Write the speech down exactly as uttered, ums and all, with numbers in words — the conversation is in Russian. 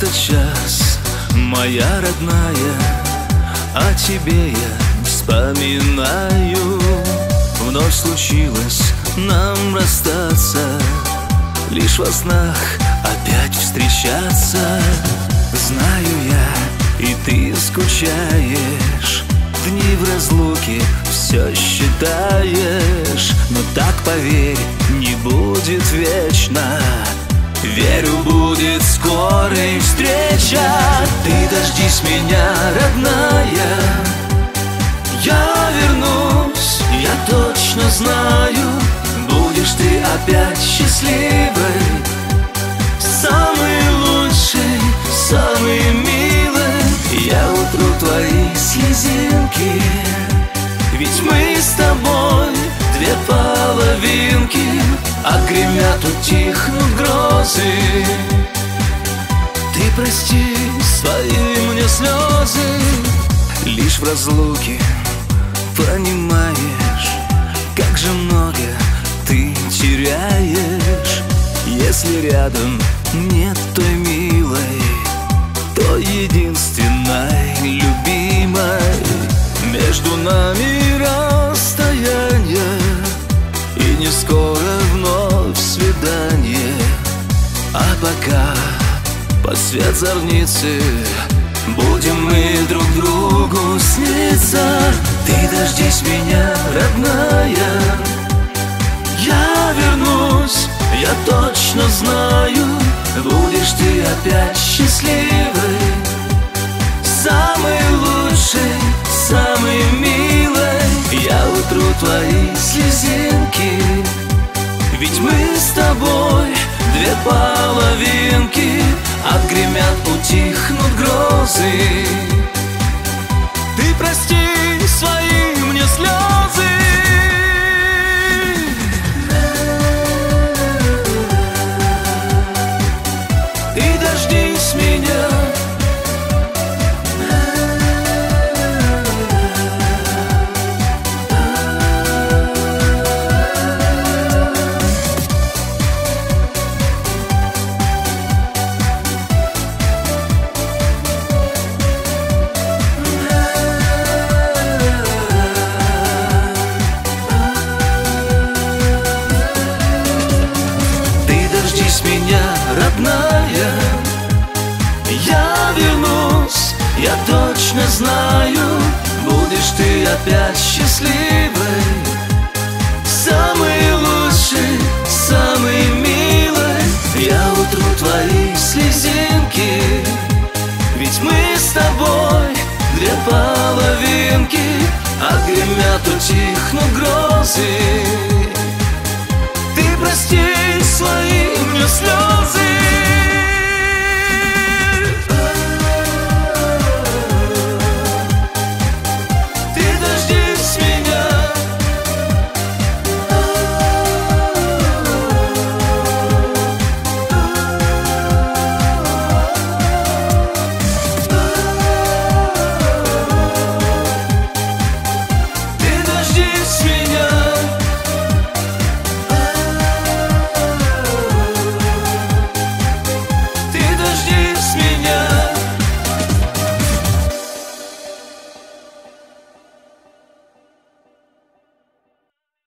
этот час, моя родная, о тебе я вспоминаю. Вновь случилось нам расстаться, лишь во снах опять встречаться. Знаю я, и ты скучаешь, дни в разлуке все считаешь. Но так, поверь, не будет вечно. Верю, будет скорая встреча. Ты дождись меня, родная, я вернусь, я точно знаю. Будешь ты опять счастливой, самый лучший, самый милый. Я утру твои слезинки, ведь мы с тобой две половинки. Отгремят, утихнут грозы. Ты прости свои мне слезы. Лишь в разлуке понимаешь, как же много ты теряешь. Если рядом нет той милой, то единственной любимой. Между нами расстояние, и не скоро вновь свидание. А пока под свет зорницы будем мы друг другу сниться. Ты дождись меня, родная, я вернусь, я точно знаю. Будешь ты опять счастливой, самый лучший, самый милый. Я утру твои слезинки, ведь мы с тобой две половинки. Отгремят, утихнут грозы. Ты прости свои мне слезы. Ты дождись меня. Меня, родная, я вернусь, я точно знаю. Будешь ты опять счастливой, самый лучший, самый милый. Я утру твои слезинки, ведь мы с тобой две половинки. Отгремят, утихнут грозы.